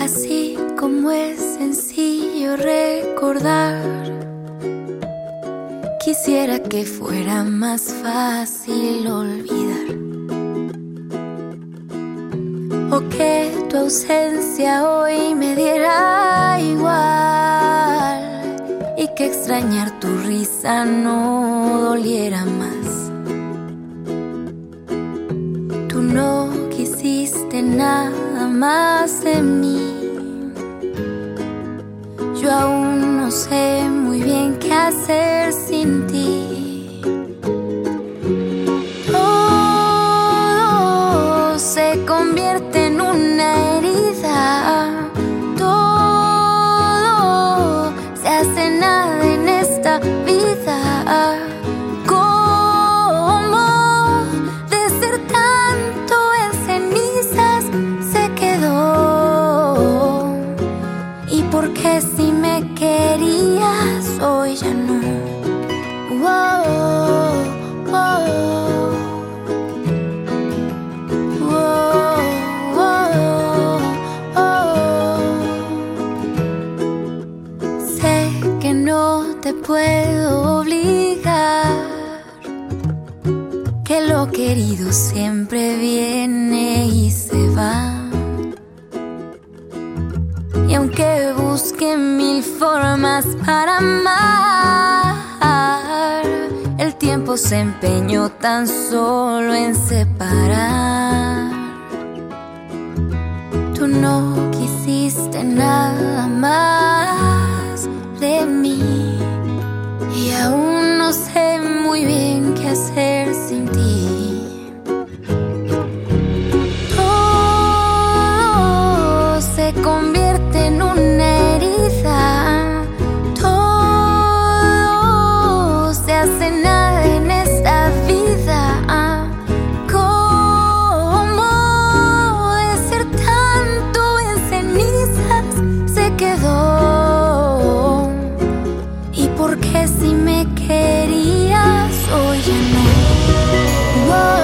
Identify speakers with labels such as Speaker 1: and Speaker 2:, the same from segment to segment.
Speaker 1: Así como es sencillo recordar, quisiera que fuera más fácil olvidar, o que tu ausencia hoy me diera igual, y que extrañar tu risa no doliera más. Tú no quisiste nada más de mí. Yo aún no sé muy bien qué hacer sin ti. Todo se convierte en una herida. Todo se hace nada en esta vida. ¿Cómo de ser tanto en cenizas se quedó? ¿Y por qué si me querías hoy ya no? Wow, wow, wow, wow. Sé que no te puedo obligar, que lo querido siempre viene y se va. Y aunque busque mil formas para amar, el tiempo se empeñó tan solo en separar. Tú no quisiste nada más de mí, y aún no sé muy bien qué hacer sin ti. Todo se convierte en una herida. Todo se hace nada en esta vida. ¿Cómo de ser tanto en cenizas se quedó? ¿Y por qué si me querías hoy ya no? Wow.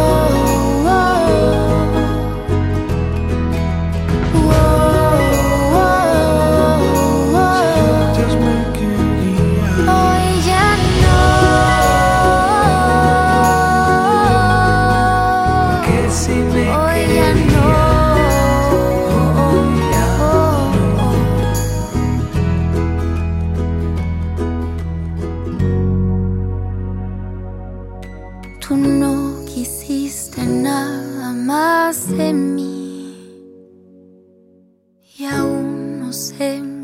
Speaker 1: Tú no quisiste nada más de mí, y aún no sé